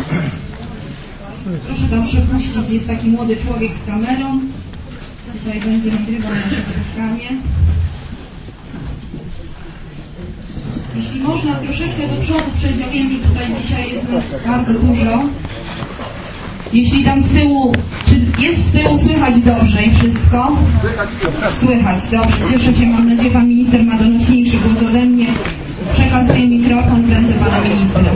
Proszę tam przepuścić, jest taki młody człowiek z kamerą. Dzisiaj będzie nagrywał nasze spotkanie. Jeśli można troszeczkę do przodu przejść, ja wiem, że tutaj dzisiaj jest nas bardzo dużo. Jeśli tam z tyłu, czy jest z tyłu słychać dobrze i wszystko? Słychać, dobrze. Cieszę się, mam nadzieję, pan minister ma donośniejszy głos ode mnie. Przekazuję mikrofon w ręce pana ministra.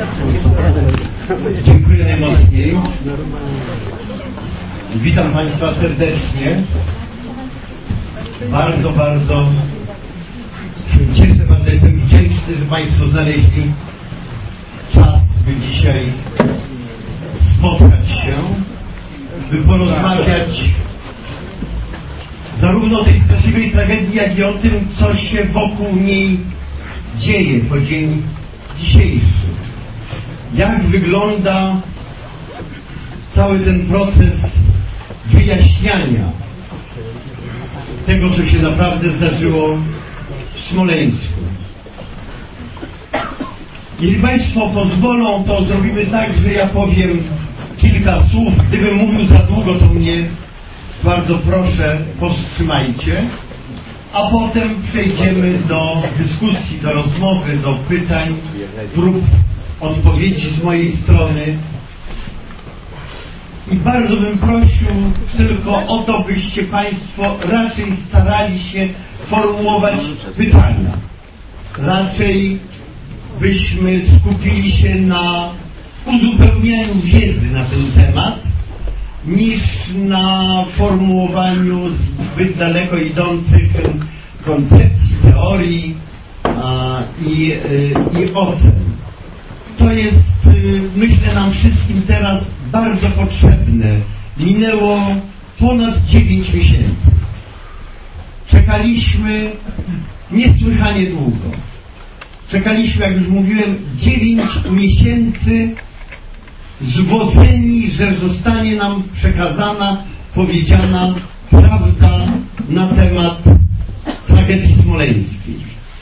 Dziękuję najmocniej. Witam państwa serdecznie. Bardzo się cieszę, bardzo jestem wdzięczny, że państwo znaleźli czas, by dzisiaj spotkać się, by porozmawiać zarówno o tej straszliwej tragedii, jak i o tym, co się wokół niej dzieje po dzień dzisiejszy. Jak wygląda cały ten proces wyjaśniania tego, co się naprawdę zdarzyło w Smoleńsku. Jeśli państwo pozwolą, to zrobimy tak, że ja powiem kilka słów. Gdybym mówił za długo, to mnie bardzo proszę, powstrzymajcie. A potem przejdziemy do dyskusji, do rozmowy, do pytań, prób odpowiedzi z mojej strony. I bardzo bym prosił tylko o to, byście państwo raczej starali się formułować pytania. Raczej byśmy skupili się na uzupełnianiu wiedzy na ten temat, niż na formułowaniu zbyt daleko idących koncepcji, teorii i ocen. To jest, myślę, nam wszystkim teraz bardzo potrzebne. Minęło ponad 9 miesięcy. Czekaliśmy niesłychanie długo. Czekaliśmy, jak już mówiłem, 9 miesięcy zwodzeni, że zostanie nam przekazana, powiedziana prawda na temat tragedii smoleńskiej.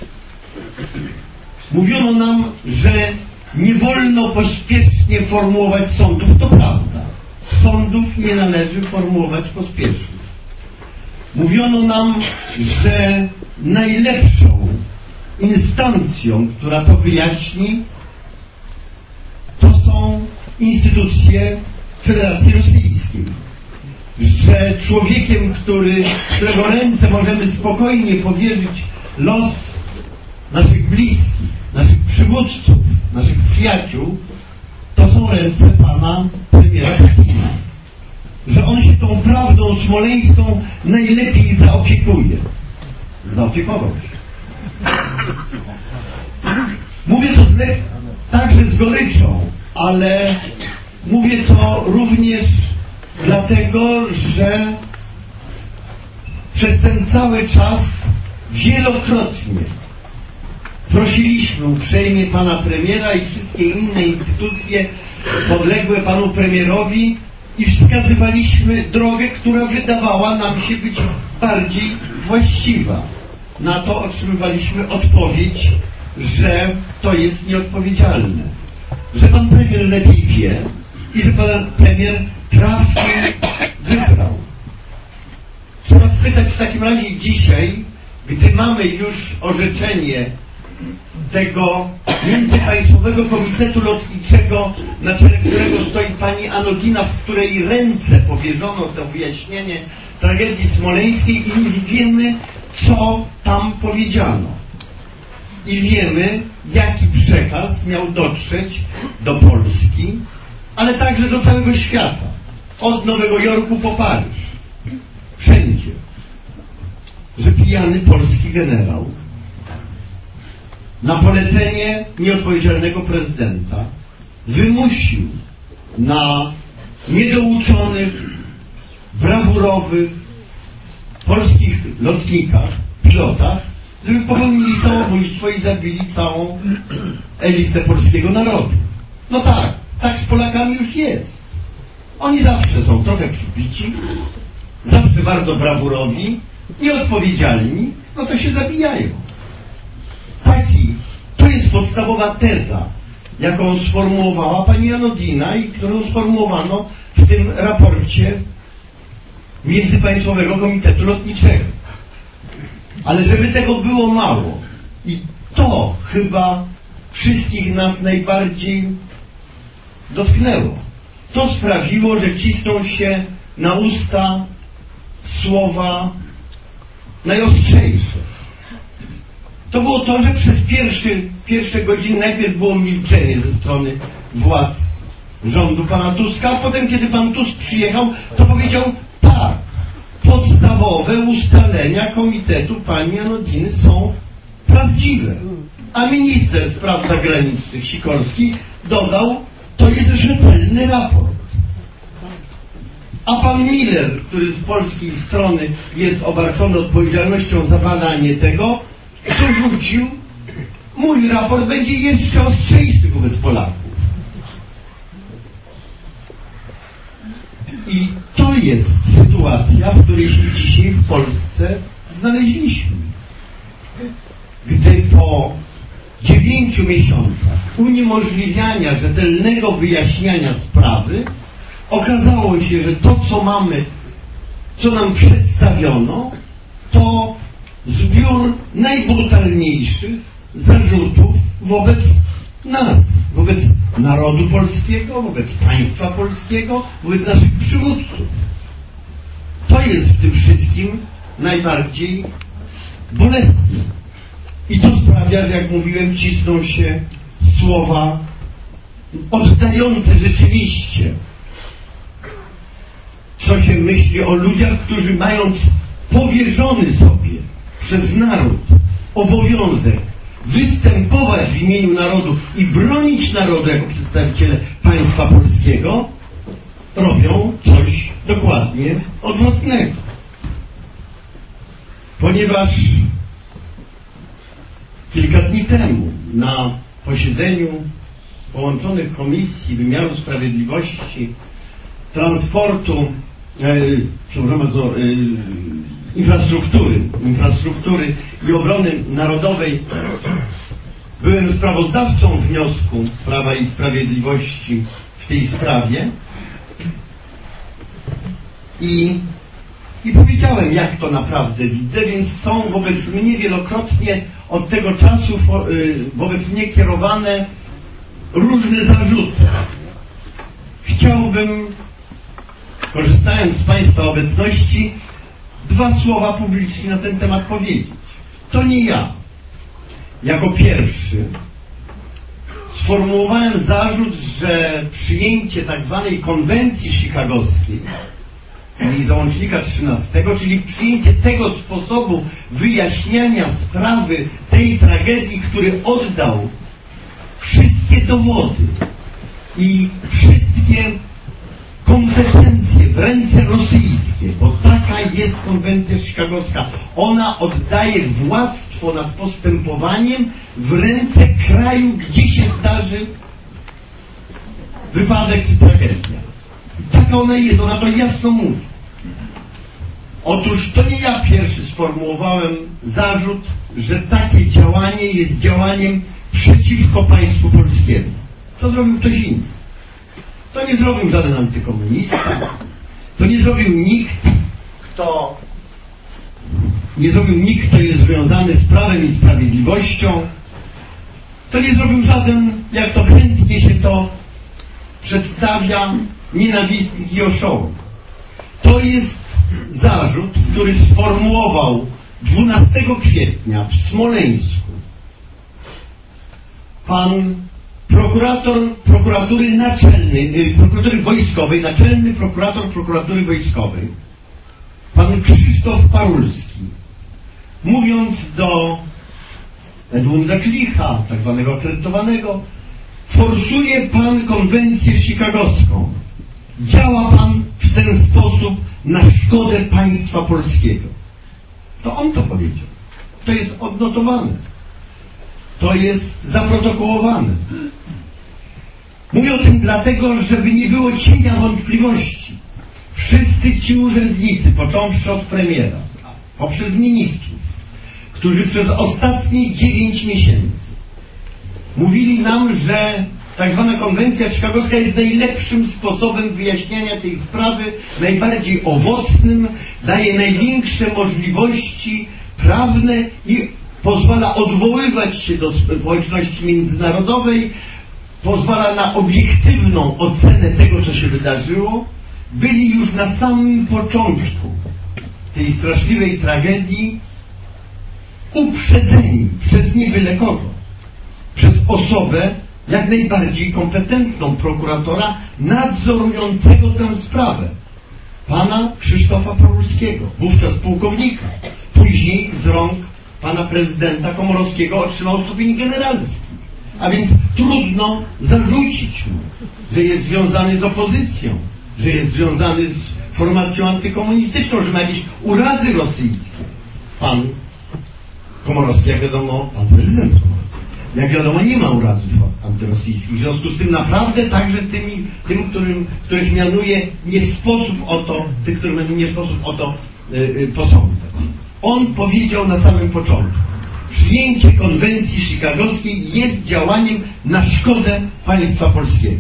Mówiono nam, że nie wolno pospiesznie formułować sądów. To prawda. Sądów nie należy formułować pospiesznie. Mówiono nam, że najlepszą instancją, która to wyjaśni, to są instytucje Federacji Rosyjskiej. Że człowiekiem, którego ręce możemy spokojnie powierzyć los naszych bliskich, naszych przywódców, naszych przyjaciół, to są ręce pana premiera Putina. Że on się tą prawdą smoleńską najlepiej zaopiekuje. Zaopiekował się. Mówię to także z goryczą, ale mówię to również dlatego, że przez ten cały czas wielokrotnie prosiliśmy uprzejmie pana premiera i wszystkie inne instytucje podległe panu premierowi i wskazywaliśmy drogę, która wydawała nam się być bardziej właściwa. Na to otrzymywaliśmy odpowiedź, że to jest nieodpowiedzialne. Że pan premier lepiej wie i że pan premier trafnie wybrał. Trzeba spytać w takim razie dzisiaj, gdy mamy już orzeczenie tego Międzypaństwowego Komitetu Lotniczego, na czele którego stoi pani Anogina, w której ręce powierzono to wyjaśnienie tragedii smoleńskiej i już wiemy, co tam powiedziano. I wiemy, jaki przekaz miał dotrzeć do Polski, ale także do całego świata. Od Nowego Jorku po Paryż. Wszędzie. Że pijany polski generał na polecenie nieodpowiedzialnego prezydenta wymusił na niedouczonych, brawurowych polskich lotnikach, pilotach, żeby popełnili samobójstwo i zabili całą elitę polskiego narodu. No tak z Polakami już jest. Oni zawsze są trochę przybici, zawsze bardzo brawurowi, nieodpowiedzialni, no to się zabijają. To jest podstawowa teza, jaką sformułowała pani Janodina i którą sformułowano w tym raporcie Międzypaństwowego Komitetu Lotniczego. Ale żeby tego było mało, i to chyba wszystkich nas najbardziej dotknęło, to sprawiło, że cisną się na usta słowa najostrzejsze. To było to, że przez pierwsze godziny najpierw było milczenie ze strony władz rządu pana Tuska, a potem, kiedy pan Tusk przyjechał, to powiedział: tak, podstawowe ustalenia Komitetu pani Janodiny są prawdziwe. A minister spraw zagranicznych Sikorski dodał: to jest rzetelny raport. A pan Miller, który z polskiej strony jest obarczony odpowiedzialnością za badanie tego, dorzucił: mój raport będzie jeszcze ostrzejszy wobec Polaków. I to jest sytuacja, w której się dzisiaj w Polsce znaleźliśmy. Gdy po 9 miesiącach uniemożliwiania rzetelnego wyjaśniania sprawy okazało się, że to, co mamy, co nam przedstawiono, to zbiór najbrutalniejszych zarzutów wobec nas, wobec narodu polskiego, wobec państwa polskiego, wobec naszych przywódców. To jest w tym wszystkim najbardziej bolesne. I to sprawia, że jak mówiłem, cisną się słowa oddające rzeczywiście, co się myśli o ludziach, którzy mając powierzony sobie przez naród obowiązek występować w imieniu narodu i bronić narodu jako przedstawiciele państwa polskiego, robią coś dokładnie odwrotnego. Ponieważ kilka dni temu na posiedzeniu połączonych Komisji Wymiaru Sprawiedliwości, Transportu, infrastruktury i Obrony Narodowej byłem sprawozdawcą wniosku Prawa i Sprawiedliwości w tej sprawie i powiedziałem, jak to naprawdę widzę, więc są wobec mnie wielokrotnie od tego czasu wobec mnie kierowane różne zarzuty. Chciałbym, korzystając z państwa obecności, 2 słowa publicznie na ten temat powiedzieć. To nie ja jako pierwszy sformułowałem zarzut, że przyjęcie tak zwanej konwencji chicagowskiej i załącznika 13, czyli przyjęcie tego sposobu wyjaśniania sprawy tej tragedii, który oddał wszystkie dowody i wszystkie kompetencje w ręce rosyjskie, bo taka jest konwencja chicagowska. Ona oddaje władztwo nad postępowaniem w ręce kraju, gdzie się zdarzy wypadek czy tragedia. Taka ona jest, ona to jasno mówi. Otóż to nie ja pierwszy sformułowałem zarzut, że takie działanie jest działaniem przeciwko państwu polskiemu. To zrobił ktoś inny. To nie zrobił żaden antykomunista. To nie zrobił nikt, kto jest związany z prawem i sprawiedliwością. To nie zrobił żaden, jak to chętnie się to przedstawia, nienawistnik i oszołom. To jest zarzut, który sformułował 12 kwietnia w Smoleńsku pan prokurator prokuratury naczelnej, prokuratury wojskowej, naczelny prokurator prokuratury wojskowej, pan Krzysztof Parulski, mówiąc do Edmunda Klicha, tak zwanego akredytowanego: forsuje pan konwencję chicagowską. Działa pan w ten sposób na szkodę państwa polskiego. To on to powiedział. To jest odnotowane. To jest zaprotokołowane. Mówię o tym dlatego, żeby nie było cienia wątpliwości. Wszyscy ci urzędnicy, począwszy od premiera, poprzez ministrów, którzy przez ostatnie 9 miesięcy mówili nam, że tak zwana konwencja chicagowska jest najlepszym sposobem wyjaśniania tej sprawy, najbardziej owocnym, daje największe możliwości prawne i pozwala odwoływać się do społeczności międzynarodowej, pozwala na obiektywną ocenę tego, co się wydarzyło. Byli już na samym początku tej straszliwej tragedii uprzedzeni przez nie byle kogo, przez osobę jak najbardziej kompetentną prokuratora nadzorującego tę sprawę, pana Krzysztofa Paulskiego, wówczas pułkownika. Później z rąk pana prezydenta Komorowskiego otrzymał stopień generalski. A więc trudno zarzucić mu, że jest związany z opozycją, że jest związany z formacją antykomunistyczną, że ma jakieś urazy rosyjskie. Pan Komorowski, jak wiadomo, pan prezydent Komorowski, jak wiadomo, nie ma urazów antyrosyjskich. W związku z tym naprawdę także tym, których mianuje nie sposób o to, tych, których mianuje nie sposób o to posądzać. On powiedział na samym początku: przyjęcie konwencji chicagowskiej jest działaniem na szkodę państwa polskiego.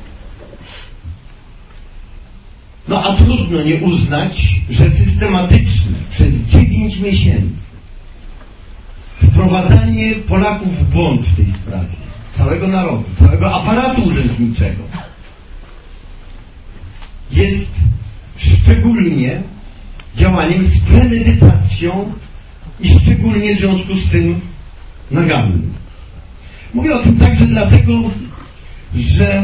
No a trudno nie uznać, że systematyczne przez 9 miesięcy wprowadzanie Polaków w błąd w tej sprawie, całego narodu, całego aparatu urzędniczego, jest szczególnie działaniem z premedytacją i szczególnie w związku z tym nagannym. Mówię o tym także dlatego, że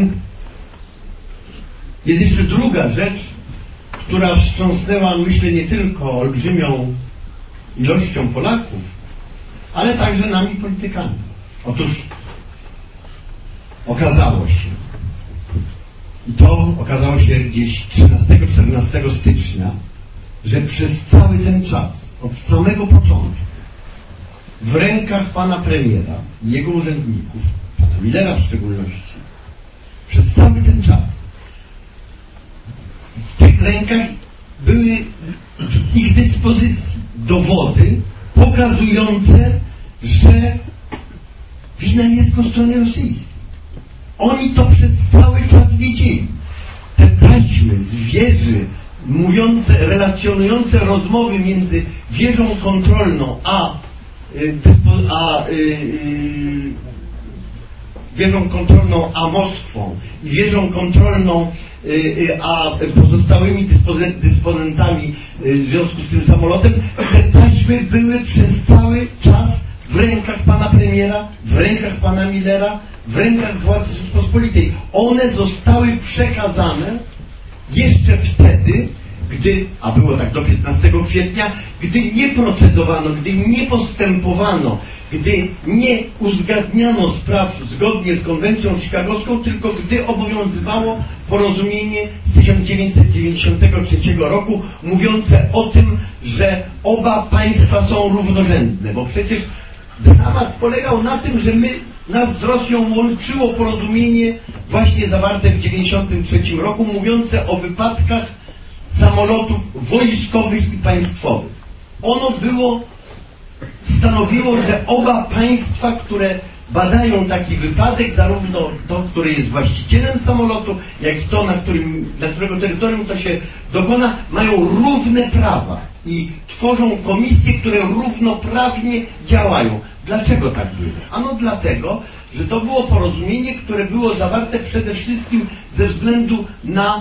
jest jeszcze druga rzecz, która wstrząsnęła, myślę, nie tylko olbrzymią ilością Polaków, ale także nami, politykami. Otóż okazało się, i to okazało się gdzieś 13-14 stycznia, że przez cały ten czas, od samego początku, w rękach pana premiera i jego urzędników, pana Millera w szczególności, przez cały ten czas w tych rękach były w ich dyspozycji dowody pokazujące, że wina jest po stronie rosyjskiej. Oni to przez cały czas wiedzieli. Te taśmy z wieży mówiące, relacjonujące rozmowy między wieżą kontrolną wieżą kontrolną a Moskwą i wieżą kontrolną a pozostałymi dysponentami w związku z tym samolotem, te taśmy były przez cały czas w rękach pana premiera, w rękach pana Millera, w rękach władz Rzeczypospolitej. One zostały przekazane jeszcze wtedy, gdy, a było tak do 15 kwietnia, gdy nie procedowano, gdy nie postępowano, gdy nie uzgadniano spraw zgodnie z konwencją chicagowską, tylko gdy obowiązywało porozumienie z 1993 roku mówiące o tym, że oba państwa są równorzędne, bo przecież dramat polegał na tym, że nas z Rosją łączyło porozumienie właśnie zawarte w 1993 roku mówiące o wypadkach samolotów wojskowych i państwowych. Ono stanowiło, że oba państwa, które badają taki wypadek, zarówno to, które jest właścicielem samolotu, jak i to, na którego terytorium to się dokona, mają równe prawa i tworzą komisje, które równoprawnie działają. Dlaczego tak było? Ano dlatego, że to było porozumienie, które było zawarte przede wszystkim ze względu na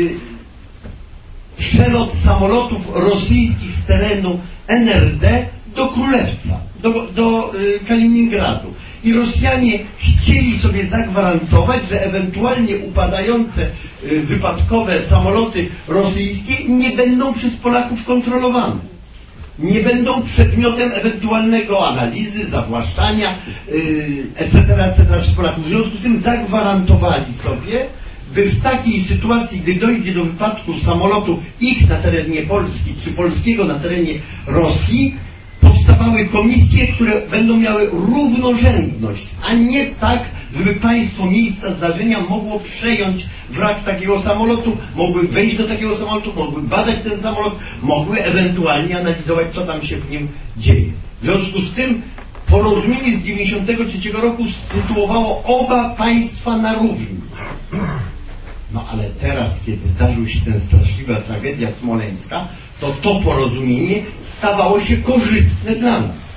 przelot samolotów rosyjskich z terenu NRD do Królewca, do Kaliningradu. I Rosjanie chcieli sobie zagwarantować, że ewentualnie upadające wypadkowe samoloty rosyjskie nie będą przez Polaków kontrolowane. Nie będą przedmiotem ewentualnego analizy, zawłaszczania, etc. przez Polaków. W związku z tym zagwarantowali sobie, by w takiej sytuacji, gdy dojdzie do wypadku samolotu ich na terenie Polski, czy polskiego na terenie Rosji, powstawały komisje, które będą miały równorzędność, a nie tak, żeby państwo miejsca zdarzenia mogło przejąć wrak takiego samolotu, mogły wejść do takiego samolotu, mogły badać ten samolot, mogły ewentualnie analizować, co tam się w nim dzieje. W związku z tym porozumienie z 1993 roku sytuowało oba państwa na równi. No ale teraz, kiedy zdarzyła się ta straszliwa tragedia smoleńska, to porozumienie stawało się korzystne dla nas.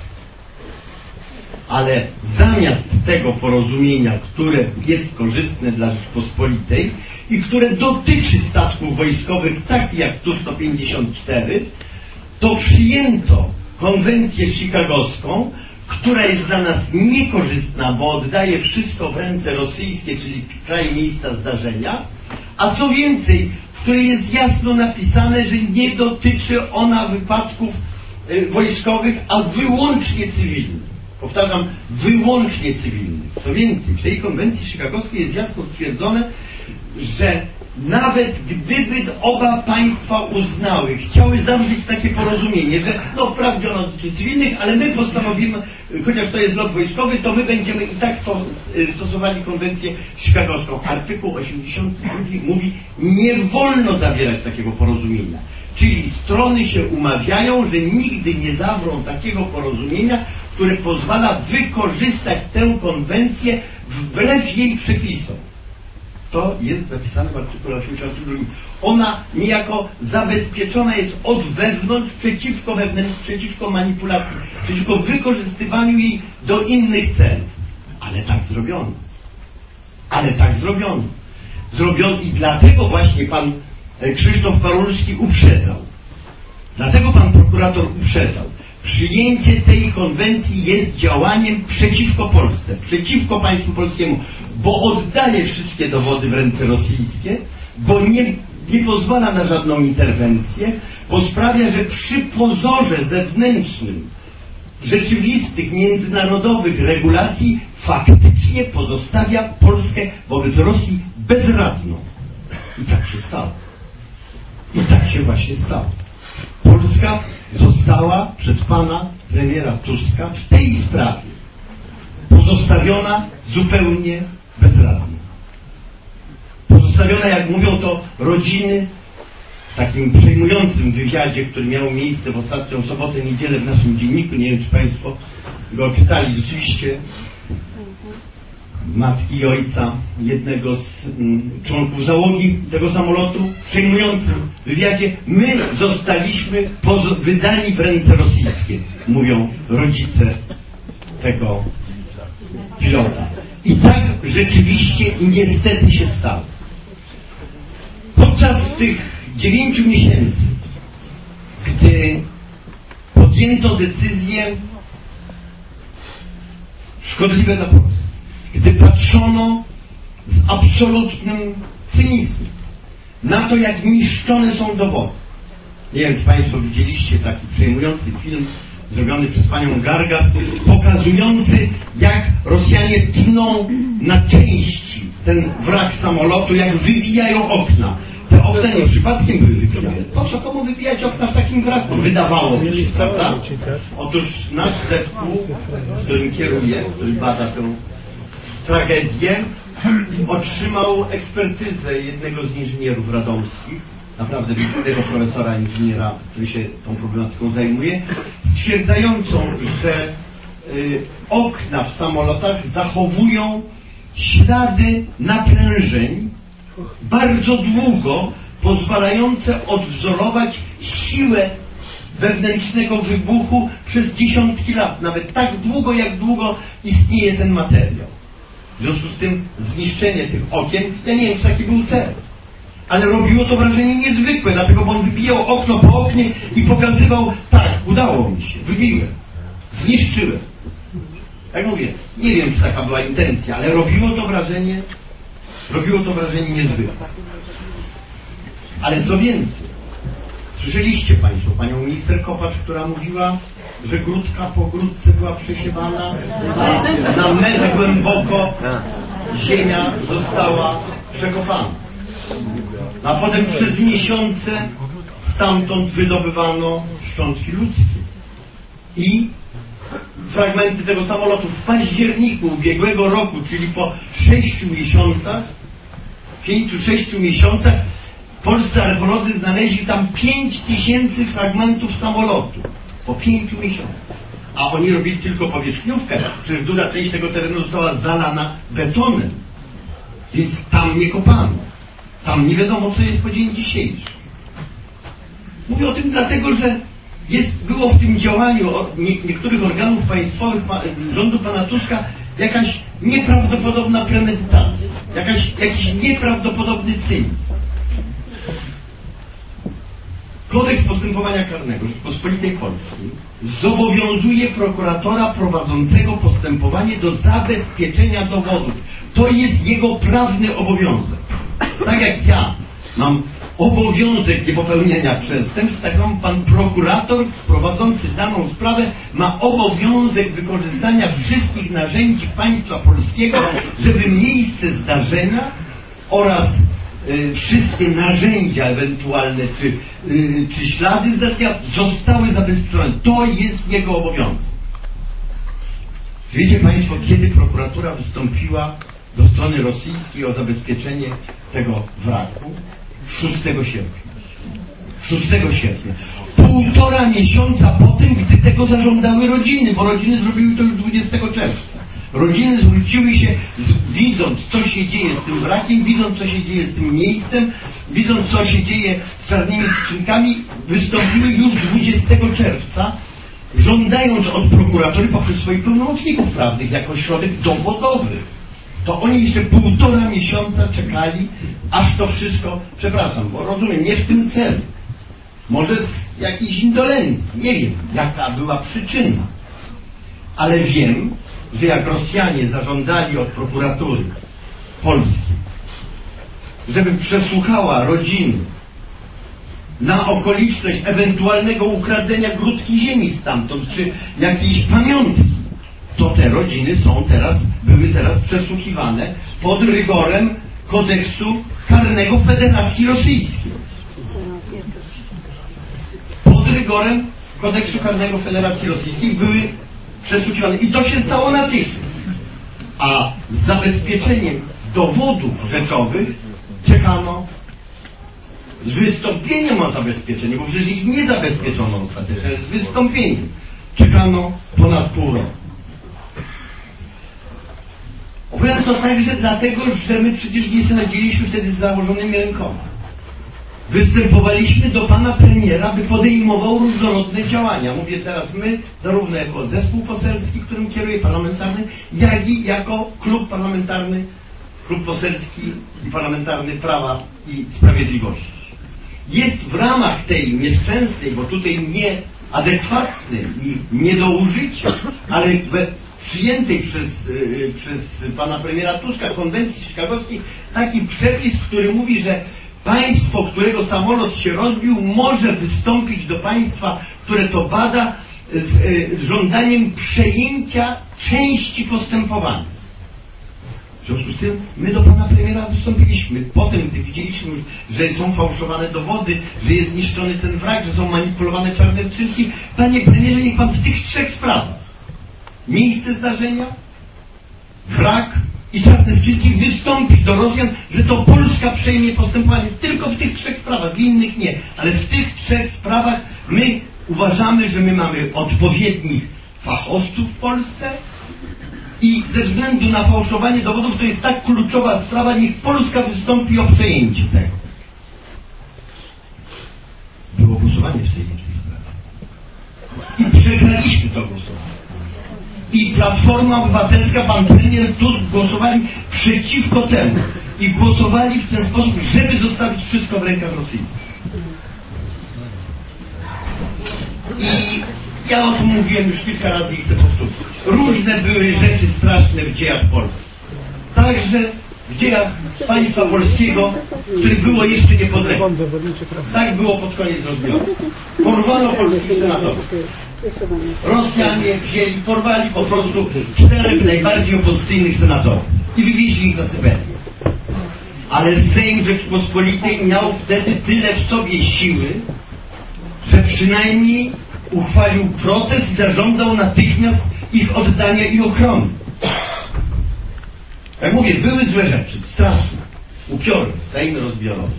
Ale zamiast tego porozumienia, które jest korzystne dla Rzeczpospolitej i które dotyczy statków wojskowych, takich jak Tu-154, to przyjęto konwencję chicagowską, która jest dla nas niekorzystna, bo oddaje wszystko w ręce rosyjskie, czyli kraj miejsca zdarzenia, a co więcej, w której jest jasno napisane, że nie dotyczy ona wypadków wojskowych, a wyłącznie cywilnych. Powtarzam, wyłącznie cywilnych. Co więcej, w tej konwencji chicagowskiej jest jasno stwierdzone, że nawet gdyby oba państwa uznały, chciały zawrzeć takie porozumienie, że no wprawdzie ono dotyczy cywilnych, ale my postanowimy, chociaż to jest lot wojskowy, to my będziemy i tak stosowali konwencję chicagowską. Artykuł 82 mówi, nie wolno zawierać takiego porozumienia. Czyli strony się umawiają, że nigdy nie zawrą takiego porozumienia, które pozwala wykorzystać tę konwencję wbrew jej przepisom. To jest zapisane w artykule 82. Ona niejako zabezpieczona jest od wewnątrz przeciwko manipulacji, przeciwko wykorzystywaniu jej do innych celów. Ale tak zrobiono. Zrobiono i dlatego właśnie pan Krzysztof Parulski uprzedzał. Dlatego pan prokurator uprzedzał. Przyjęcie tej konwencji jest działaniem przeciwko Polsce, przeciwko państwu polskiemu, bo oddaje wszystkie dowody w ręce rosyjskie, bo nie pozwala na żadną interwencję, bo sprawia, że przy pozorze zewnętrznym rzeczywistych, międzynarodowych regulacji faktycznie pozostawia Polskę wobec Rosji bezradną. I tak się stało. I tak się właśnie stało. Polska została przez pana premiera Tuska w tej sprawie pozostawiona zupełnie bezradnie. Pozostawiona, jak mówią to rodziny, w takim przejmującym wywiadzie, który miał miejsce w ostatnią sobotę, niedzielę w naszym dzienniku, nie wiem, czy państwo go czytali, rzeczywiście matki i ojca jednego z członków załogi tego samolotu, w przejmującym wywiadzie, my zostaliśmy wydani w ręce rosyjskie, mówią rodzice tego pilota. I tak rzeczywiście niestety się stało. Podczas tych 9 miesięcy, gdy podjęto decyzje szkodliwe dla Polski, gdy patrzono z absolutnym cynizmem na to, jak niszczone są dowody. Nie wiem, czy państwo widzieliście taki przejmujący film zrobiony przez panią Gargas, pokazujący, jak Rosjanie tną na części ten wrak samolotu, jak wybijają okna. Te okna nie przypadkiem były wybijane. Po co komu wybijać okna w takim wraku? Wydawało mi się, prawda? Otóż nasz zespół, którym kieruję, który bada tę tragedię, otrzymał ekspertyzę jednego z inżynierów radomskich, naprawdę wybitnego profesora inżyniera, który się tą problematyką zajmuje, stwierdzającą, że okna w samolotach zachowują ślady naprężeń bardzo długo, pozwalające odwzorować siłę wewnętrznego wybuchu przez dziesiątki lat, nawet tak długo, jak długo istnieje ten materiał. W związku z tym zniszczenie tych okien, ja nie wiem, czy taki był cel, ale robiło to wrażenie niezwykłe, dlatego bo on wybijał okno po oknie i pokazywał, tak, udało mi się, wybiłem, zniszczyłem. Jak mówię, nie wiem, czy taka była intencja, ale robiło to wrażenie niezwykłe. Ale co więcej, słyszeliście państwo panią minister Kopacz, która mówiła, że grudka po grudce była przesiewana, a na metr głęboko ziemia została przekopana. A potem przez miesiące stamtąd wydobywano szczątki ludzkie. I fragmenty tego samolotu w październiku ubiegłego roku, czyli po 6 miesiącach, 5-6 miesiącach, polscy archeolodzy znaleźli tam 5000 fragmentów samolotu. Po 5 miesiącach. a oni robili tylko powierzchniówkę. Przecież duża część tego terenu została zalana betonem. Więc tam nie kopano. Tam nie wiadomo, co jest po dzień dzisiejszy. Mówię o tym dlatego, że było w tym działaniu niektórych organów państwowych rządu pana Tuska jakaś nieprawdopodobna premedytacja, jakiś nieprawdopodobny cynizm. Kodeks postępowania karnego Rzeczypospolitej Polskiej zobowiązuje prokuratora prowadzącego postępowanie do zabezpieczenia dowodów. To jest jego prawny obowiązek. Tak jak ja mam obowiązek niepopełnienia przestępstw, tak samo pan prokurator prowadzący daną sprawę ma obowiązek wykorzystania wszystkich narzędzi państwa polskiego, żeby miejsce zdarzenia oraz wszystkie narzędzia ewentualne czy ślady zdarzenia zostały zabezpieczone. To jest jego obowiązek. Wiecie państwo, kiedy prokuratura wystąpiła do strony rosyjskiej o zabezpieczenie tego wraku? 6 sierpnia. 6 sierpnia. 1,5 miesiąca po tym, gdy tego zażądały rodziny, bo rodziny zrobiły to już 20 czerwca. Rodziny zwróciły się, widząc, co się dzieje z tym wrakiem, widząc, co się dzieje z tym miejscem, widząc, co się dzieje z czarnymi skrzynkami, wystąpiły już 20 czerwca, żądając od prokuratury poprzez swoich pełnomocników prawnych jako środek dowodowy. To oni jeszcze 1,5 miesiąca czekali, aż to wszystko, przepraszam, bo rozumiem, nie w tym celu. Może z jakiejś indolencji, nie wiem, jaka była przyczyna. Ale wiem, że jak Rosjanie zażądali od prokuratury polskiej, żeby przesłuchała rodziny na okoliczność ewentualnego ukradzenia grudki ziemi stamtąd, czy jakiejś pamiątki, to te rodziny były teraz przesłuchiwane pod rygorem kodeksu karnego Federacji Rosyjskiej. Pod rygorem kodeksu karnego Federacji Rosyjskiej były przesłuchiwane. I to się stało natychmiast. A z zabezpieczeniem dowodów rzeczowych czekano z wystąpieniem o zabezpieczenie, bo przecież ich nie zabezpieczono ostatecznie, z wystąpieniem czekano ponad pół roku. Powiem to także dlatego, że my przecież nie sadziliśmy wtedy z założonymi rękoma. Występowaliśmy do pana premiera, by podejmował różnorodne działania. Mówię teraz my, zarówno jako zespół poselski, którym kieruję, parlamentarny, jak i jako klub parlamentarny, klub poselski i parlamentarny Prawa i Sprawiedliwości. Jest w ramach tej nieszczęsnej, bo tutaj nieadekwatnej i nie do użycia, ale przyjętej przez pana premiera Tuska konwencji chicagowskiej taki przepis, który mówi, że państwo, którego samolot się rozbił, może wystąpić do państwa, które to bada, z żądaniem przejęcia części postępowania. W związku z tym my do pana premiera wystąpiliśmy. Potem, gdy widzieliśmy już, że są fałszowane dowody, że jest zniszczony ten wrak, że są manipulowane czarne skrzynki, panie premierze, niech pan w tych 3 sprawach, miejsce zdarzenia, wrak i czarne skrzynki, wystąpi do Rosjan, że to Polska przejmie postępowanie. Tylko w tych 3 sprawach, w innych nie. Ale w tych 3 sprawach my uważamy, że my mamy odpowiednich fachowców w Polsce i ze względu na fałszowanie dowodów to jest tak kluczowa sprawa, niech Polska wystąpi o przejęcie tego. Było głosowanie w tej sprawie. I przegraliśmy to głosowanie. I Platforma Obywatelska, pan premier Tusk głosowali przeciwko temu. I głosowali w ten sposób, żeby zostawić wszystko w rękach rosyjskich. I ja o tym mówiłem już kilka razy i chcę powtórzyć. Różne były rzeczy straszne w dziejach Polski. Także w dziejach państwa polskiego, które było jeszcze niepodległe. Tak było pod koniec rozbioru. Porwano polskich senatorów. Rosjanie wzięli, porwali po prostu 4 najbardziej opozycyjnych senatorów i wywieźli ich na Syberię. Ale Sejm Rzeczypospolitej miał wtedy tyle w sobie siły, że przynajmniej uchwalił protest i zażądał natychmiast ich oddania i ochrony. Jak mówię, były złe rzeczy, straszne, upiorne, Sejm rozbiorowy,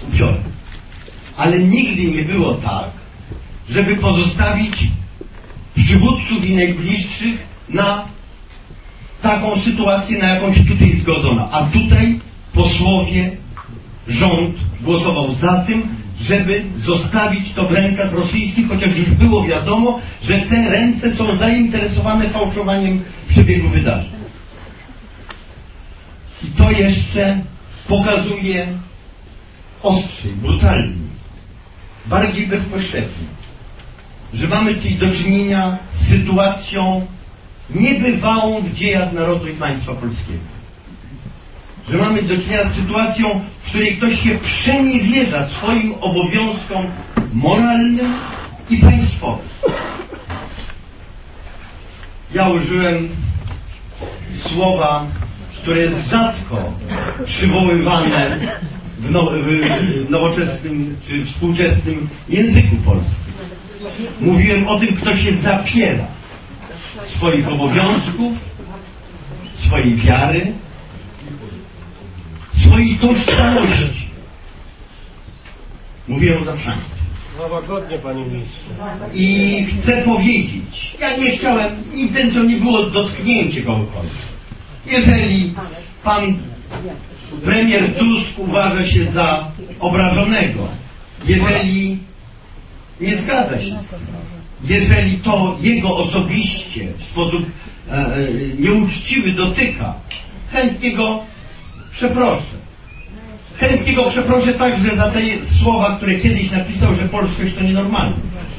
upiorne. Ale nigdy nie było tak, żeby pozostawić przywódców i najbliższych na taką sytuację, na jakąś tutaj zgodzono. A tutaj posłowie, rząd głosował za tym, żeby zostawić to w rękach rosyjskich, chociaż już było wiadomo, że te ręce są zainteresowane fałszowaniem przebiegu wydarzeń. I to jeszcze pokazuje ostrzej, brutalnie, bardziej bezpośrednio, że mamy tutaj do czynienia z sytuacją niebywałą w dziejach narodu i państwa polskiego. Że mamy do czynienia z sytuacją, w której ktoś się przeniewierza swoim obowiązkom moralnym i państwowym. Ja użyłem słowa, które jest rzadko przywoływane w nowoczesnym czy współczesnym języku polskim. Mówiłem o tym, kto się zapiera swoich obowiązków, swojej wiary, swojej tożsamości. Mówiłem o zaprzaństwie. Łagodnie, panie ministrze. I chcę powiedzieć, ja nie chciałem, intencją nie było dotknięcie kogokolwiek. Jeżeli pan premier Tusk uważa się za obrażonego, jeżeli nie zgadza się z tym, jeżeli to jego osobiście w sposób nieuczciwy dotyka, chętnie go przeproszę. Chętnie go przeproszę także za te słowa, które kiedyś napisał, że polskość to nienormalne.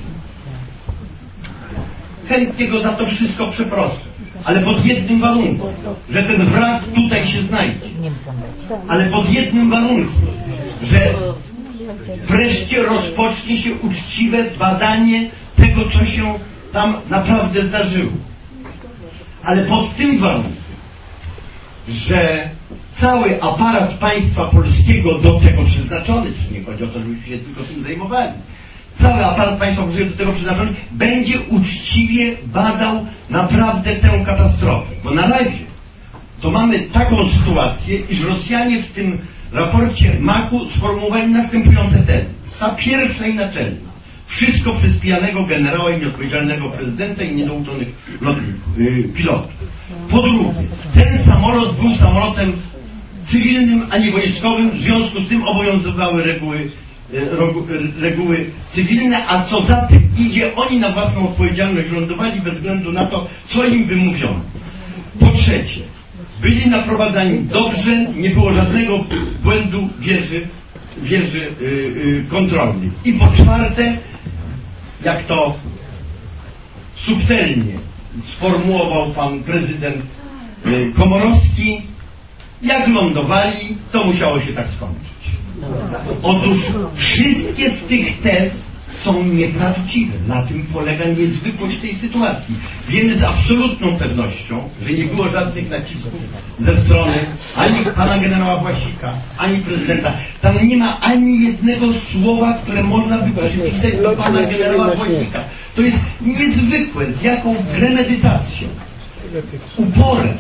Chętnie go za to wszystko przeproszę. Ale pod jednym warunkiem, że ten wrak tutaj się znajdzie. Ale pod jednym warunkiem, że wreszcie rozpocznie się uczciwe badanie tego, co się tam naprawdę zdarzyło. Ale pod tym warunkiem, że cały aparat państwa polskiego do tego przeznaczony, czy nie chodzi o to, żebyśmy się tylko tym zajmowali, cały aparat państwa polskiego do tego przeznaczony będzie uczciwie badał naprawdę tę katastrofę. Bo na razie to mamy taką sytuację, iż Rosjanie w tym raporcie MAK-u sformułowali następujące tezy. Ta pierwsza i naczelna. Wszystko przez pijanego generała i nieodpowiedzialnego prezydenta i niedouczonych pilotów. Po drugie, ten samolot był samolotem cywilnym, a nie wojskowym, w związku z tym obowiązywały reguły cywilne, a co za tym idzie, oni na własną odpowiedzialność lądowali bez względu na to, co im wymówiono. Po trzecie, byli naprowadzani dobrze, nie było żadnego błędu wieży kontrolnej. I po czwarte, jak to subtelnie sformułował pan prezydent Komorowski, jak lądowali, to musiało się tak skończyć. Otóż wszystkie z tych tez są nieprawdziwe. Na tym polega niezwykłość tej sytuacji. Wiemy z absolutną pewnością, że nie było żadnych nacisków ze strony ani pana generała Własika, ani prezydenta. Tam nie ma ani jednego słowa, które można by przypisać do pana generała Własika. To jest niezwykłe, z jaką premedytacją, uporem,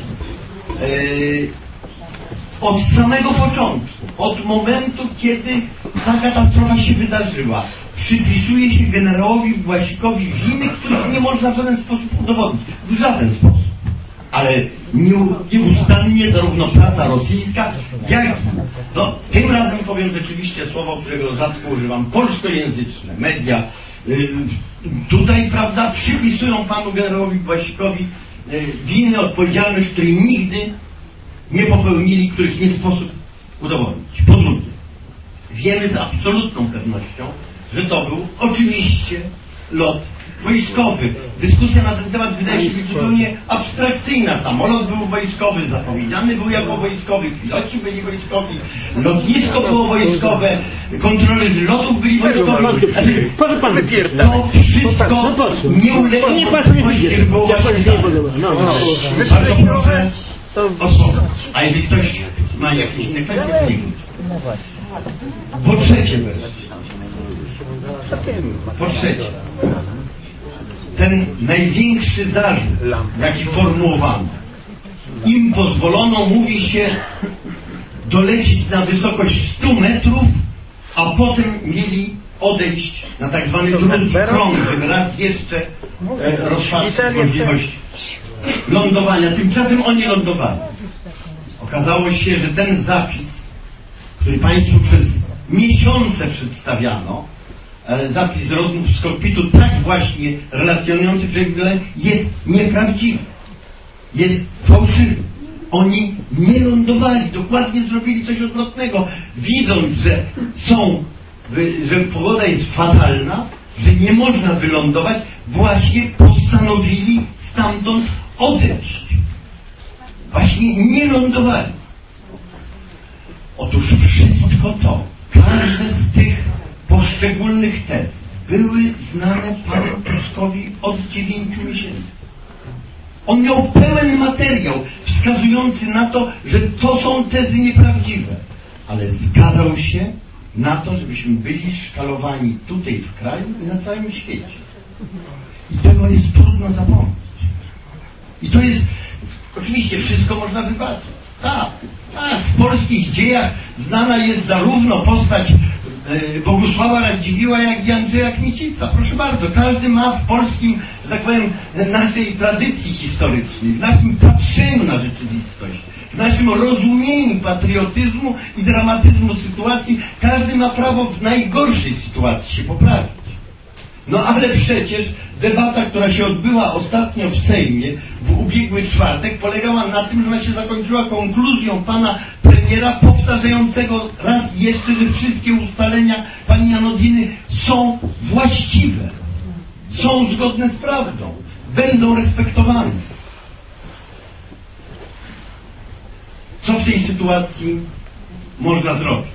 od samego początku, od momentu, kiedy ta katastrofa się wydarzyła, przypisuje się generałowi Własikowi winy, których nie można w żaden sposób udowodnić. W żaden sposób. Ale nieustannie zarówno prasa rosyjska, jak i... No, tym razem powiem rzeczywiście słowo, którego rzadko używam, polskojęzyczne media tutaj, prawda, przypisują panu generałowi Własikowi winy, odpowiedzialność, której nigdy nie popełnili, których nie sposób udowodnić. Po drugie, wiemy z absolutną pewnością, że to był oczywiście lot wojskowy. Dyskusja na ten temat wydaje się być zupełnie abstrakcyjna. Samolot był wojskowy, zapowiedziany był jako wojskowy, piloci byli wojskowi, lotnisko było wojskowe, kontrolerzy lotów byli wojskowi. Proszę pan to wszystko nie ulega wątpliwości, że było właśnie tak. Bardzo proszę o. A jeżeli ktoś ma jakieś inne kwestie, to niech. Po trzecie wreszcie. Po trzecie. Ten największy zarzut, jaki formułowano. Im pozwolono, mówi się, dolecieć na wysokość 100 metrów, a potem mieli odejść na tak zwany drugi krąg, żeby raz jeszcze rozpatrzyć możliwość lądowania. Tymczasem oni lądowali. Okazało się, że ten zapis, który Państwu przez miesiące przedstawiano, zapis rozmów z kokpitu, tak właśnie relacjonujący przebieg, jest nieprawdziwy. Jest fałszywy. Oni nie lądowali, dokładnie zrobili coś odwrotnego. Widząc, że pogoda jest fatalna, że nie można wylądować, właśnie postanowili stamtąd odejść. Właśnie nie lądowali. Otóż wszystko to, każde z tych poszczególnych tez były znane panu Tuskowi od 9 miesięcy. On miał pełen materiał wskazujący na to, że to są tezy nieprawdziwe. Ale zgadzał się na to, żebyśmy byli szkalowani tutaj w kraju i na całym świecie. I tego jest trudno zapomnieć. I to jest... Oczywiście wszystko można wybaczyć. Tak, w polskich dziejach znana jest zarówno postać Bogusława Radziwiłła, jak i Andrzeja Kmicica. Proszę bardzo, każdy ma w polskim, że tak powiem, naszej tradycji historycznej, w naszym patrzeniu na rzeczywistość, w naszym rozumieniu patriotyzmu i dramatyzmu sytuacji, każdy ma prawo w najgorszej sytuacji się poprawić. No ale przecież debata, która się odbyła ostatnio w Sejmie w ubiegły czwartek, polegała na tym, że ona się zakończyła konkluzją pana premiera powtarzającego raz jeszcze, że wszystkie ustalenia pani Janodiny są właściwe, są zgodne z prawdą, będą respektowane. Co w tej sytuacji można zrobić?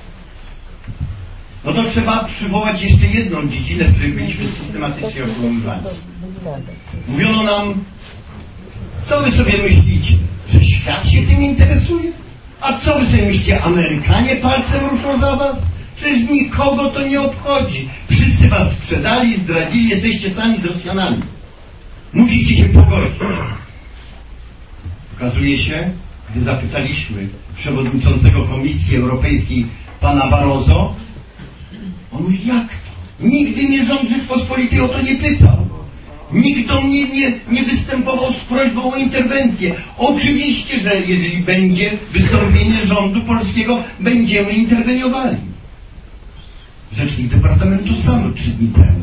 No to trzeba przywołać jeszcze jedną dziedzinę, w której byliśmy systematycznie okłamywani. Mówiono nam, co wy sobie myślicie, że świat się tym interesuje? A co wy sobie myślicie, Amerykanie palcem ruszą za was? Przecież nikogo to nie obchodzi. Wszyscy was sprzedali, zdradzili, jesteście sami z Rosjanami. Musicie się pogodzić. Okazuje się, gdy zapytaliśmy przewodniczącego Komisji Europejskiej pana Barroso, on mówi, jak to? Nigdy mnie rząd Rzeczpospolitej o to nie pytał. Nikt do mnie nie występował z prośbą o interwencję. Oczywiście, że jeżeli będzie wystąpienie rządu polskiego, będziemy interweniowali. Rzecznik Departamentu Stanu 3 dni temu.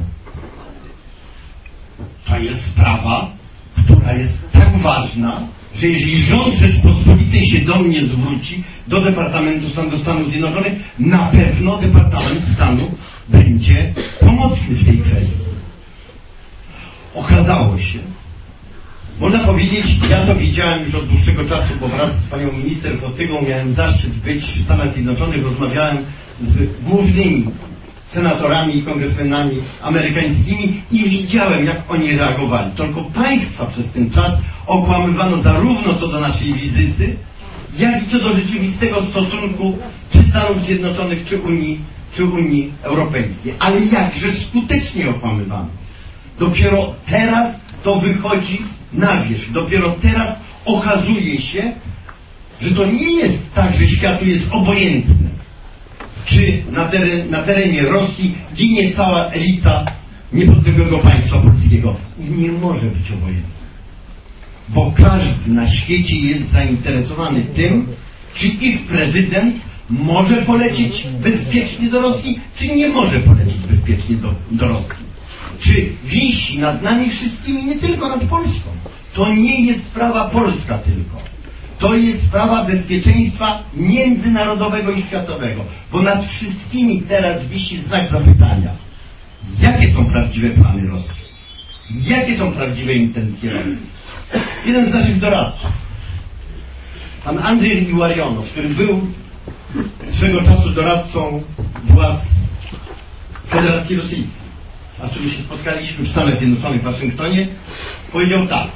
To jest sprawa, która jest tak ważna, że jeżeli rząd Rzeczpospolitej się do mnie zwróci, do Departamentu Stanu, do Stanów Zjednoczonych, na pewno Departament Stanu będzie pomocny w tej kwestii. Okazało się, można powiedzieć, ja to widziałem już od dłuższego czasu, bo wraz z panią minister Fotygą miałem zaszczyt być w Stanach Zjednoczonych, rozmawiałem z głównymi senatorami i kongresmenami amerykańskimi i widziałem, jak oni reagowali. Tylko państwa przez ten czas okłamywano zarówno co do naszej wizyty, jak i co do rzeczywistego stosunku czy Stanów Zjednoczonych, czy Unii Europejskiej. Ale jakże skutecznie okłamywano. Dopiero teraz to wychodzi na wierzch. Dopiero teraz okazuje się, że to nie jest tak, że światu jest obojętne, czy na terenie Rosji ginie cała elita niepodległego państwa polskiego. I nie może być obojętne. Bo każdy na świecie jest zainteresowany tym, czy ich prezydent może polecieć bezpiecznie do Rosji, czy nie może polecieć bezpiecznie do Rosji. Czy wisi nad nami wszystkimi, nie tylko nad Polską. To nie jest sprawa polska tylko. To jest sprawa bezpieczeństwa międzynarodowego i światowego. Bo nad wszystkimi teraz wisi znak zapytania. Jakie są prawdziwe plany Rosji? Jakie są prawdziwe intencje Rosji? Jeden z naszych doradców, pan Andrzej Iłarionow, który był swego czasu doradcą władz Federacji Rosyjskiej, a z którym się spotkaliśmy w Stanach Zjednoczonych w Waszyngtonie, powiedział tak.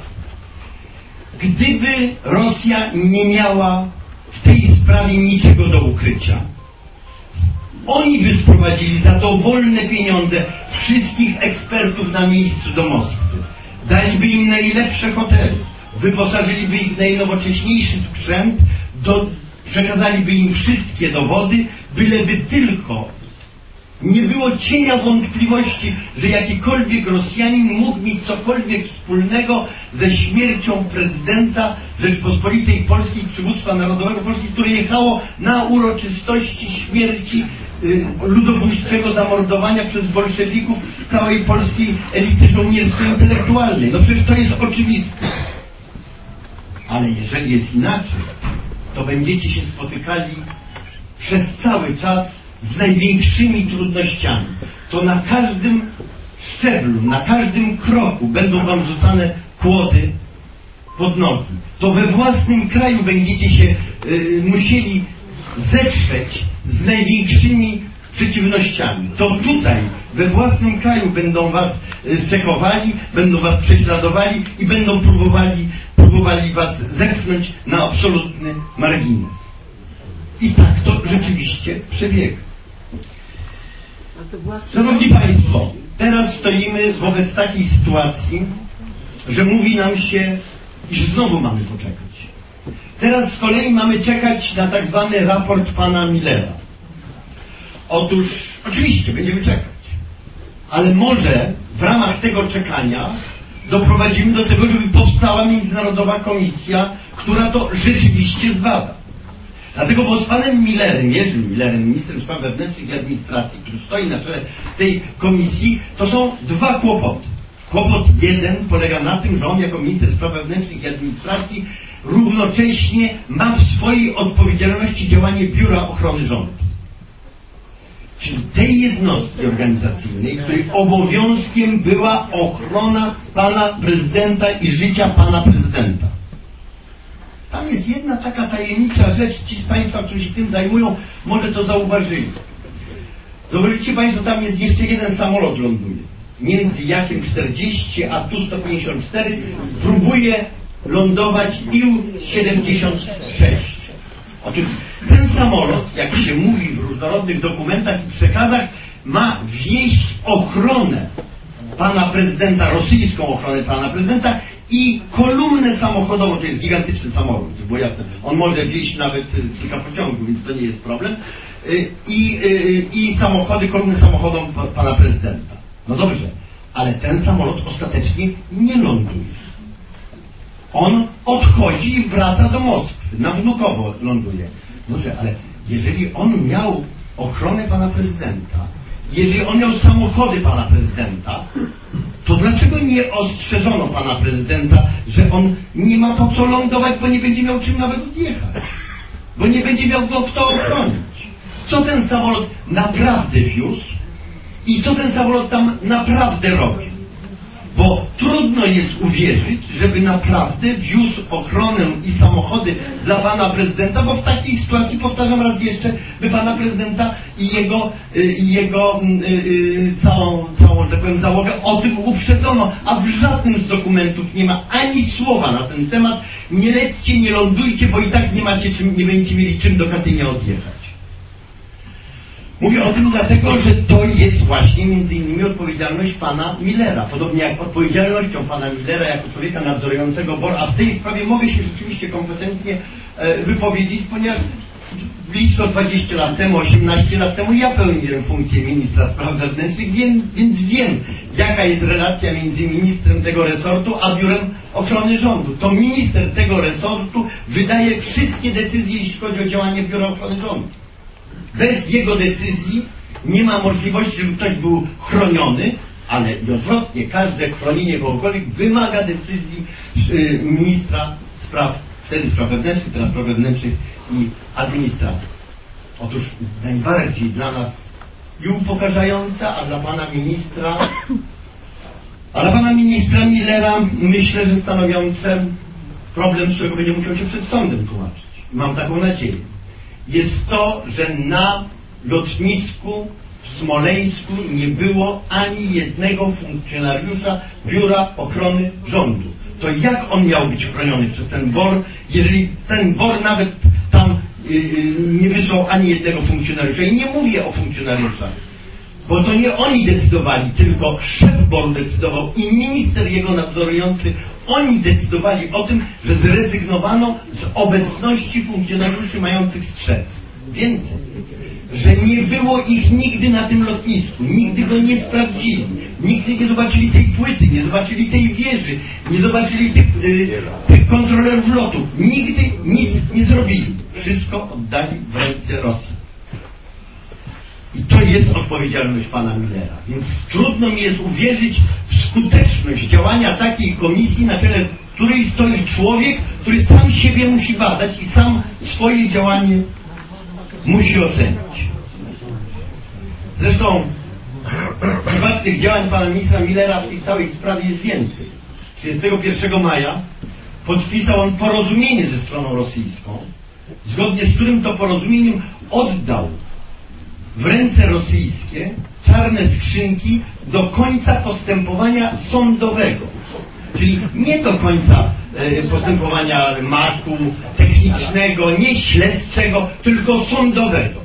Gdyby Rosja nie miała w tej sprawie niczego do ukrycia, oni by sprowadzili za dowolne pieniądze wszystkich ekspertów na miejscu do Moskwy. Daliby im najlepsze hotele, wyposażyliby ich w najnowocześniejszy sprzęt, przekazaliby im wszystkie dowody, byleby tylko Nie było cienia wątpliwości, że jakikolwiek Rosjanin mógł mieć cokolwiek wspólnego ze śmiercią prezydenta Rzeczpospolitej Polskiej, przywództwa narodowego Polski, które jechało na uroczystości śmierci ludobójczego zamordowania przez bolszewików całej polskiej elity żołniersko-intelektualnej. No przecież to jest oczywiste. Ale jeżeli jest inaczej, to będziecie się spotykali przez cały czas z największymi trudnościami. To na każdym szczeblu, na każdym kroku będą wam rzucane kłody pod nogi. To we własnym kraju będziecie się musieli zetrzeć z największymi przeciwnościami. To tutaj, we własnym kraju będą was sekowali, będą was prześladowali i będą próbowali was zepchnąć na absolutny margines. I tak to rzeczywiście przebiega. Szanowni Państwo, teraz stoimy wobec takiej sytuacji, że mówi nam się, iż znowu mamy poczekać. Teraz z kolei mamy czekać na tak zwany raport pana Millera. Otóż, oczywiście, będziemy czekać. Ale może w ramach tego czekania doprowadzimy do tego, żeby powstała międzynarodowa komisja, która to rzeczywiście zbada. Dlatego, bo z panem Millerem, Jerzym Millerem, ministrem spraw wewnętrznych i administracji, który stoi na czele tej komisji, to są dwa kłopoty. Kłopot jeden polega na tym, że on jako minister spraw wewnętrznych i administracji równocześnie ma w swojej odpowiedzialności działanie Biura Ochrony Rządu. Czyli tej jednostki organizacyjnej, której obowiązkiem była ochrona pana prezydenta i życia pana prezydenta. Tam jest jedna taka tajemnicza rzecz, ci z Państwa, którzy się tym zajmują, może to zauważyli. Zobaczycie Państwo, tam jest jeszcze jeden samolot ląduje. Między Jakiem 40 a Tu-154 próbuje lądować Ił-76. Otóż ten samolot, jak się mówi w różnorodnych dokumentach i przekazach, ma wieść ochronę pana prezydenta, rosyjską ochronę pana prezydenta i kolumnę samochodową, to jest gigantyczny samolot, żeby było jasne. On może wieść nawet kilka pociągów, więc to nie jest problem. I samochody, kolumnę samochodową pana prezydenta. No dobrze, ale ten samolot ostatecznie nie ląduje. On odchodzi i wraca do Moskwy. Na Wnukowo ląduje. Dobrze, ale jeżeli on miał ochronę pana prezydenta, jeżeli on miał samochody pana prezydenta, to dlaczego nie ostrzeżono pana prezydenta, że on nie ma po co lądować, bo nie będzie miał czym nawet odjechać? Bo nie będzie miał go kto ochronić. Co ten samolot naprawdę wiózł i co ten samolot tam naprawdę robił? Bo trudno jest uwierzyć, żeby naprawdę wiózł ochronę i samochody dla pana prezydenta, bo w takiej sytuacji, powtarzam raz jeszcze, by pana prezydenta i jego całą, że tak powiem, załogę o tym uprzedzono, a w żadnym z dokumentów nie ma ani słowa na ten temat. Nie lećcie, nie lądujcie, bo i tak nie będziecie mieli czym do Katynia odjechać. Mówię o tym dlatego, że to jest właśnie między innymi odpowiedzialność pana Millera. Podobnie jak odpowiedzialnością pana Millera jako człowieka nadzorującego BOR, a w tej sprawie mogę się rzeczywiście kompetentnie wypowiedzieć, ponieważ blisko 20 lat temu, 18 lat temu ja pełniłem funkcję ministra spraw wewnętrznych, więc wiem, jaka jest relacja między ministrem tego resortu a Biurem Ochrony Rządu. To minister tego resortu wydaje wszystkie decyzje, jeśli chodzi o działanie Biura Ochrony Rządu. Bez jego decyzji nie ma możliwości, żeby ktoś był chroniony, ale i odwrotnie, każde chronienie kogokolwiek wymaga decyzji ministra spraw, wtedy spraw wewnętrznych, teraz spraw wewnętrznych i administracji. Otóż najbardziej dla nas i upokarzająca, a dla pana ministra Millera myślę, że stanowiące problem, z którego będzie musiał się przed sądem tłumaczyć. Mam taką nadzieję. Jest to, że na lotnisku w Smoleńsku nie było ani jednego funkcjonariusza Biura Ochrony Rządu. To jak on miał być chroniony przez ten BOR, jeżeli ten BOR nawet tam nie wysłał ani jednego funkcjonariusza? I nie mówię o funkcjonariuszach, bo to nie oni decydowali, tylko szef BOR-u decydował i minister jego nadzorujący. Oni decydowali o tym, że zrezygnowano z obecności funkcjonariuszy mających strzec. Więcej. że nie było ich nigdy na tym lotnisku, nigdy go nie sprawdzili, nigdy nie zobaczyli tej płyty, nie zobaczyli tej wieży, nie zobaczyli tych kontrolerów lotu, nigdy nic nie zrobili. Wszystko oddali w ręce Rosji. I to jest odpowiedzialność pana Millera. Więc trudno mi jest uwierzyć w skuteczność działania takiej komisji, na czele której stoi człowiek, który sam siebie musi badać i sam swoje działanie musi ocenić. Zresztą prywatnych działań pana ministra Millera w tej całej sprawie jest więcej. 31 maja podpisał on porozumienie ze stroną rosyjską, zgodnie z którym to porozumieniem oddał w ręce rosyjskie czarne skrzynki do końca postępowania sądowego. Czyli nie do końca postępowania marku technicznego, nie śledczego, tylko sądowego.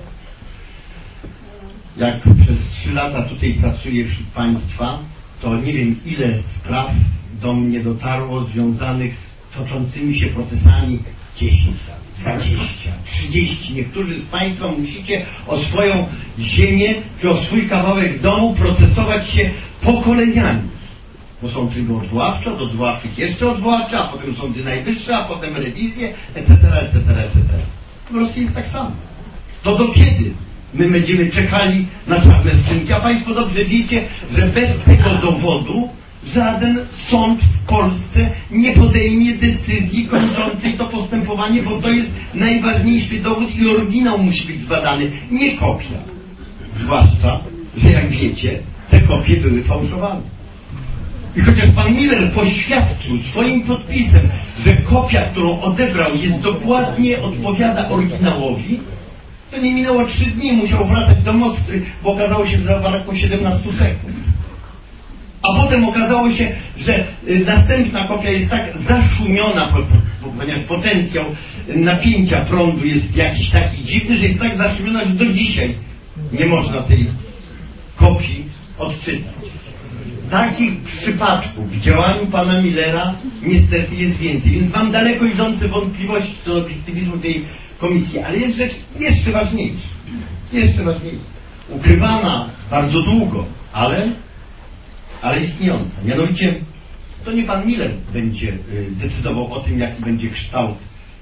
Jak przez 3 lata tutaj pracuję wśród państwa, to nie wiem, ile spraw do mnie dotarło związanych z toczącymi się procesami 10 lat, 20, 30. Niektórzy z państwa musicie o swoją ziemię czy o swój kawałek domu procesować się pokoleniami. Bo są tryby odwoławcze, od odwoławczych jeszcze odwoławcze, a potem sądy najwyższe, a potem rewizje, etc., etc., etc. W Rosji jest tak samo. To do kiedy my będziemy czekali na czarne skrzynki? A państwo dobrze wiecie, że bez tego dowodu żaden sąd w Polsce nie podejmie decyzji kończącej to postępowanie, bo to jest najważniejszy dowód i oryginał musi być zbadany, nie kopia. Zwłaszcza, że jak wiecie, te kopie były fałszowane. I chociaż pan Miller poświadczył swoim podpisem, że kopia, którą odebrał, jest dokładnie odpowiada oryginałowi, to nie minęło 3 dni, musiał wracać do Moskwy, bo okazało się, że zabrakło 17 sekund. A potem okazało się, że następna kopia jest tak zaszumiona, ponieważ potencjał napięcia prądu jest jakiś taki dziwny, że jest tak zaszumiona, że do dzisiaj nie można tej kopii odczytać. Takich przypadków w działaniu pana Millera niestety jest więcej, więc mam daleko idące wątpliwości co do obiektywizmu tej komisji, ale jest rzecz jeszcze ważniejsza. Jeszcze ważniejsza. Ukrywana bardzo długo, ale istniejąca. Mianowicie to nie pan Miller będzie decydował o tym, jaki będzie kształt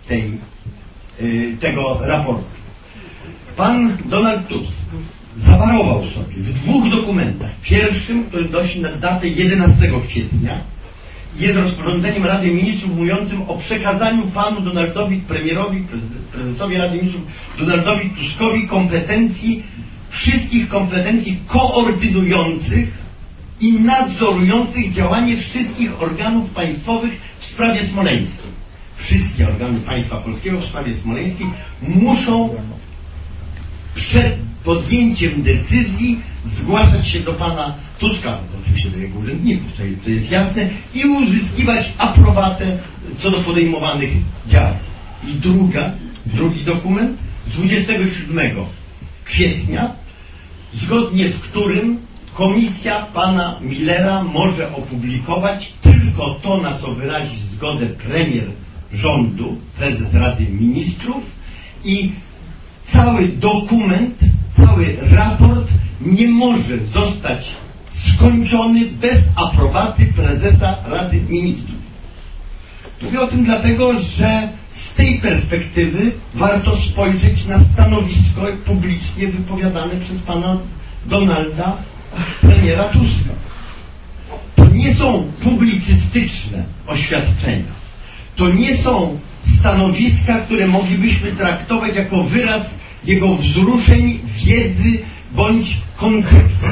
tego raportu. Pan Donald Tusk zawarował sobie w 2 dokumentach. Pierwszym, który nosi na datę 11 kwietnia, jest rozporządzeniem Rady Ministrów mówiącym o przekazaniu panu Donaldowi, premierowi, prezesowi Rady Ministrów Donaldowi Tuskowi wszystkich kompetencji koordynujących i nadzorujących działanie wszystkich organów państwowych w sprawie smoleńskiej. Wszystkie organy państwa polskiego w sprawie smoleńskiej muszą przed podjęciem decyzji zgłaszać się do pana Tuska, oczywiście do jego urzędników, to jest jasne, i uzyskiwać aprobatę co do podejmowanych działań. I drugi dokument z 27 kwietnia, zgodnie z którym komisja pana Millera może opublikować tylko to, na co wyrazi zgodę premier rządu, prezes Rady Ministrów, i cały dokument, cały raport nie może zostać skończony bez aprobaty prezesa Rady Ministrów. Mówię o tym dlatego, że z tej perspektywy warto spojrzeć na stanowisko publicznie wypowiadane przez pana Donalda, premiera Tuska. To nie są publicystyczne oświadczenia. To nie są stanowiska, które moglibyśmy traktować jako wyraz jego wzruszeń, wiedzy bądź koncepcji.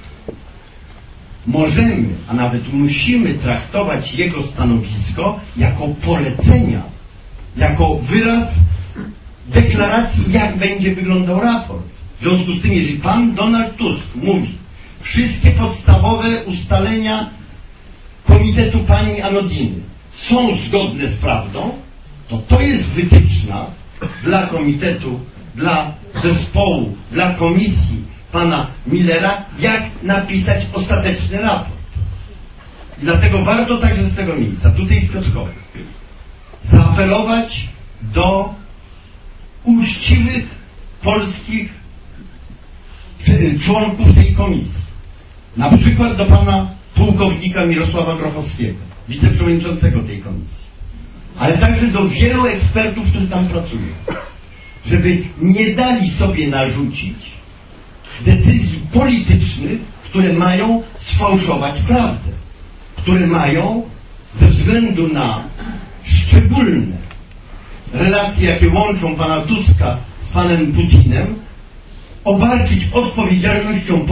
Możemy, a nawet musimy traktować jego stanowisko jako polecenia, jako wyraz deklaracji, jak będzie wyglądał raport. W związku z tym, jeżeli pan Donald Tusk mówi, wszystkie podstawowe ustalenia Komitetu Pani Anodiny są zgodne z prawdą, to jest wytyczna dla komitetu, dla zespołu, dla komisji pana Millera, jak napisać ostateczny raport. I dlatego warto także z tego miejsca, tutaj z Piotrkowa, zaapelować do uczciwych polskich członków tej komisji. Na przykład do pana pułkownika Mirosława Grochowskiego, wiceprzewodniczącego tej komisji. Ale także do wielu ekspertów, którzy tam pracują. Żeby nie dali sobie narzucić decyzji politycznych, które mają sfałszować prawdę. Które mają ze względu na szczególne relacje, jakie łączą pana Tuska z panem Putinem, obarczyć odpowiedzialnością